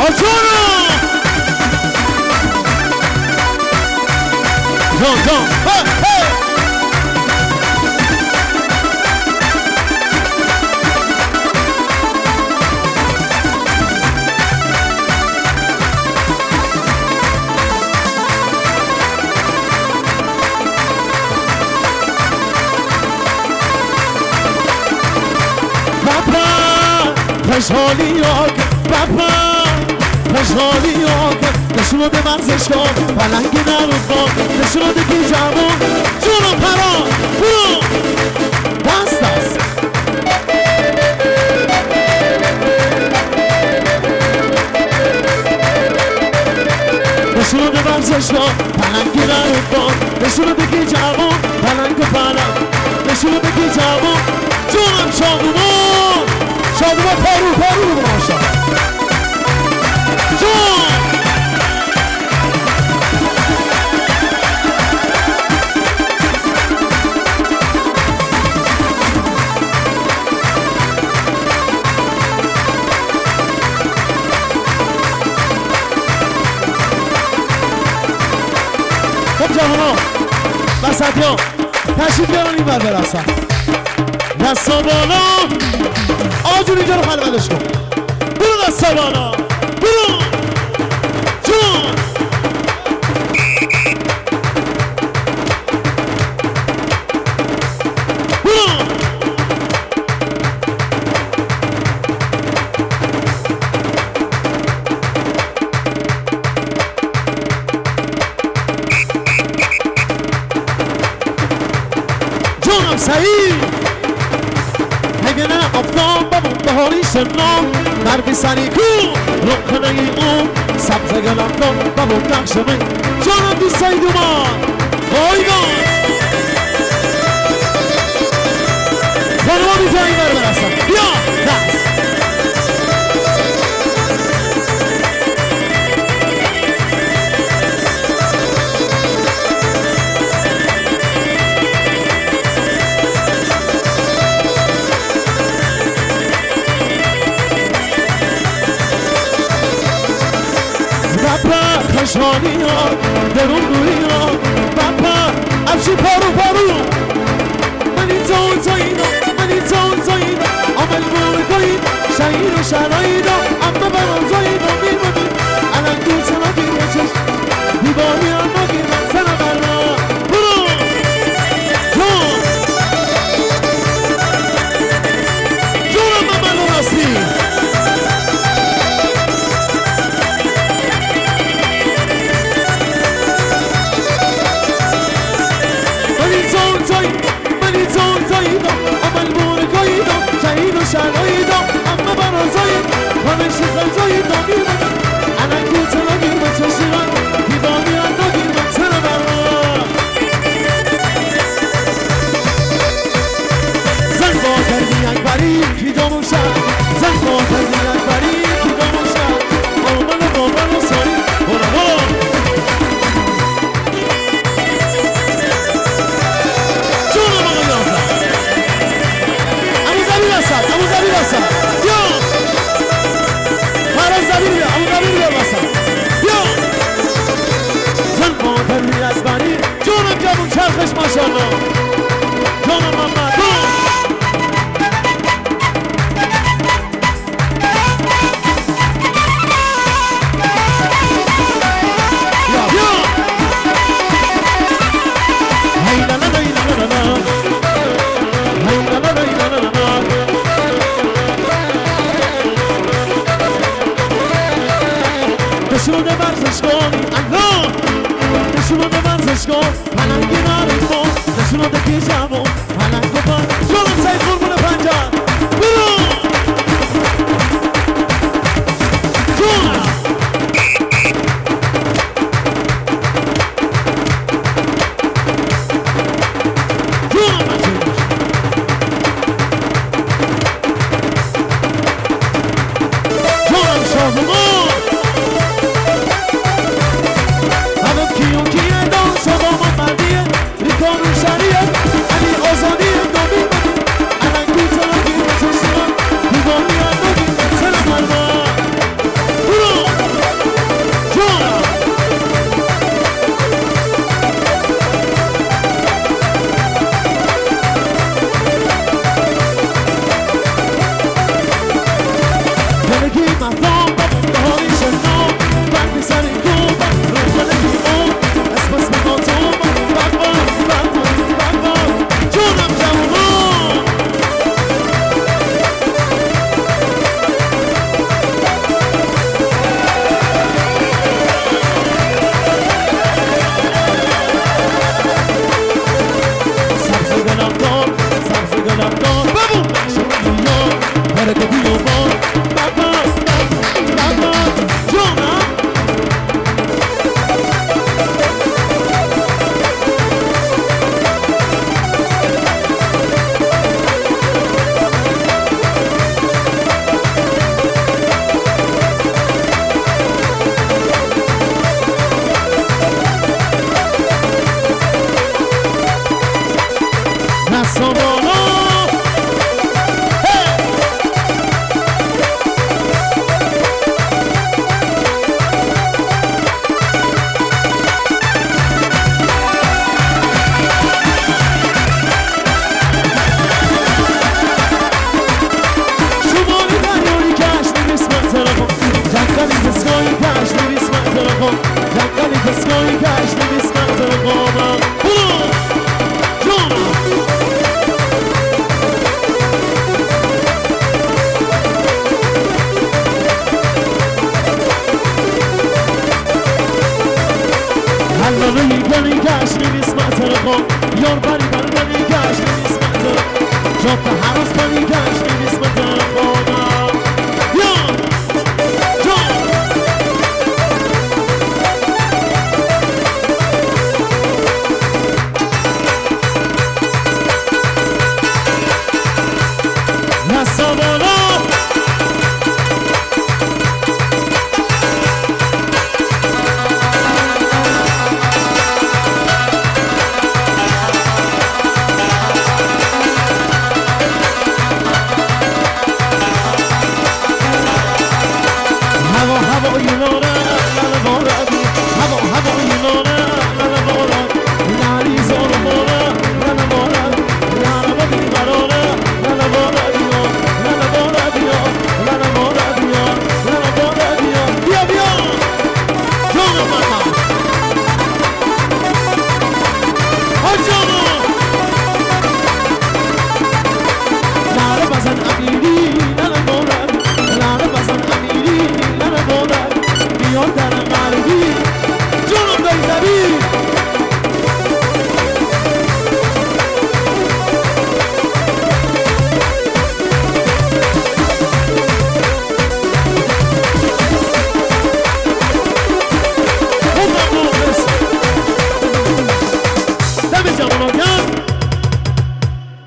آجانو جان خوشحالی ها بابا خوشحالی ها نشون ده ورزشگاه پلنگ نروزگاه نشون ده که جوان جونو پرا برو دست دست نشون ده ورزشگاه پلنگ نروزگاه نشون ده که جوان پلنگ نشون ده که جوان جونم شادومان شادومان پارو باشا جون خب جوانا بسطی ها تشریف بیارن این بر برسن دستا بالا آجون اینجا رو خلوتش کن برو دستا بالا برو جون برو جونم سعید اگه نه آفتاب بمون بهاری شنام برفی سری کو رخنه ای اون سبزه گلندان بمون نقش من جانم دوستای دومان بایگان خانوها میتونی بر برسن بیا دست خوشحالی ها درون روی ها بپا افشی پارو منی زایینا منی زایینا عمل بورگوی شهیر و شرایینا اما برام زایینا میمونی الان دو سنا دیگه چشم دیوانی اما گیرم سنا برا برو جونم من منو راستی عمل بورگویینا شهید و شرایینا اما برا زاید همه شیخل زایینا میمونم الان گوتنا گیر با چشیران دیوانی انا گیر با سنا برا زن با کردی اکبری کی جاموشن زن با کردی اکبری کی جاموشن آمن و بابن و سایی برا امو زبیر بسن بیا فرز زبیر بیا امو زبیر بیا بسن بیا زن مادری از بنی جونم جمون چرخش ماشالله جونم محمد نشون ورزشگاه الله نشون ورزشگاه پلنگی نارنگو نشون که جوان پلنگو پا جونم سعید قربون پنجر برو جونم جونم شاهمون شریعت علی آزادی دومی مهتاب بهاری شنام برد سر کوب روزن بیمون اسم خاطوم بقبان جونم جوانان سبز گلم دار ببون شکریان برکتی و بار بقبان جونم نسامانا شمالی دریایی کش نویس من تلفن جنگلی پسگاهی کش نویس من تلفن جنگلی پسگاهی کش نویس من تلفن جونم حلالوی گلی کش نویس من تلفن یار بری بری کش نویس من تلفن جاده هر روز بری کش نویس من تلفن نسامانا هوا هوا یونانه هوا هوا یونانه